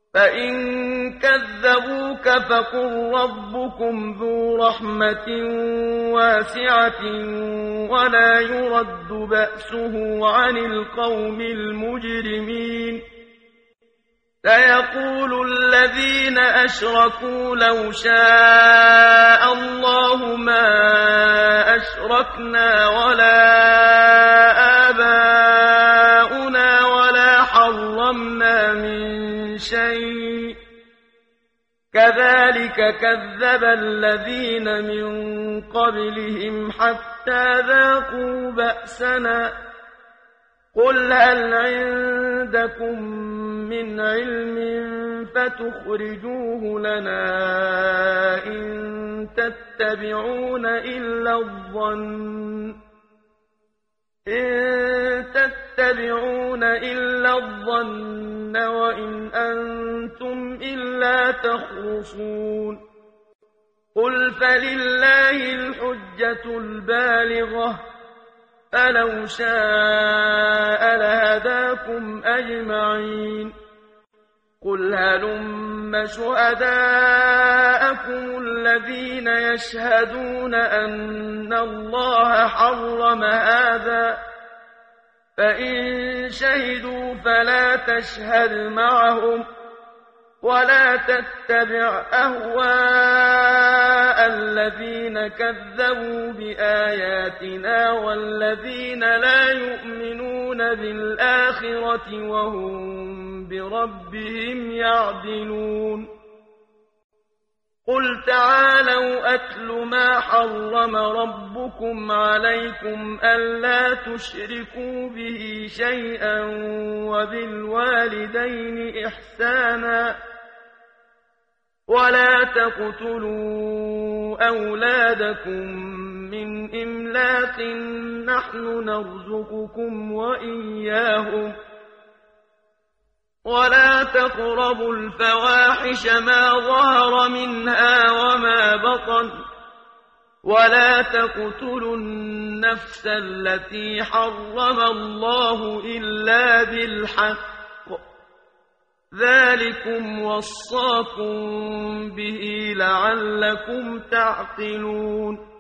فإن كذبوك فقل ربكم ذو رحمة واسعة ولا يرد بأسه عن القوم المجرمين. سيقول الذين أشركوا لو شاء الله ما أشركنا ولا آباؤنا ولا حرمنا من شيء كذلك كذب الذين من قبلهم حتى ذاقوا بأسنا. قل هل عندكم من علم فتخرجوه لنا إن تتبعون إلا الظن وإن أنتم إلا تخرصون. قل فلله الحجة البالغة فلو شاء لهداكم أجمعين. قل هلم شهداءكم الذين يشهدون أن الله حرم هذا فإن شهدوا فلا تشهد معهم ولا تتبع أهواء الذين كذبوا بآياتنا والذين لا يؤمنون بالآخرة وهم بربهم يعدلون. قل تعالوا أتل ما حرم ربكم عليكم ألا تشركوا به شيئا وبالوالدين إحسانا ولا تقتلوا أولادكم من إملاق نحن نرزقكم وإياهم ولا تقربوا الفواحش ما ظهر منها وما بطن ولا تقتلوا النفس التي حرم الله إلا بالحق ذلكم وصاكم به لعلكم تعقلون.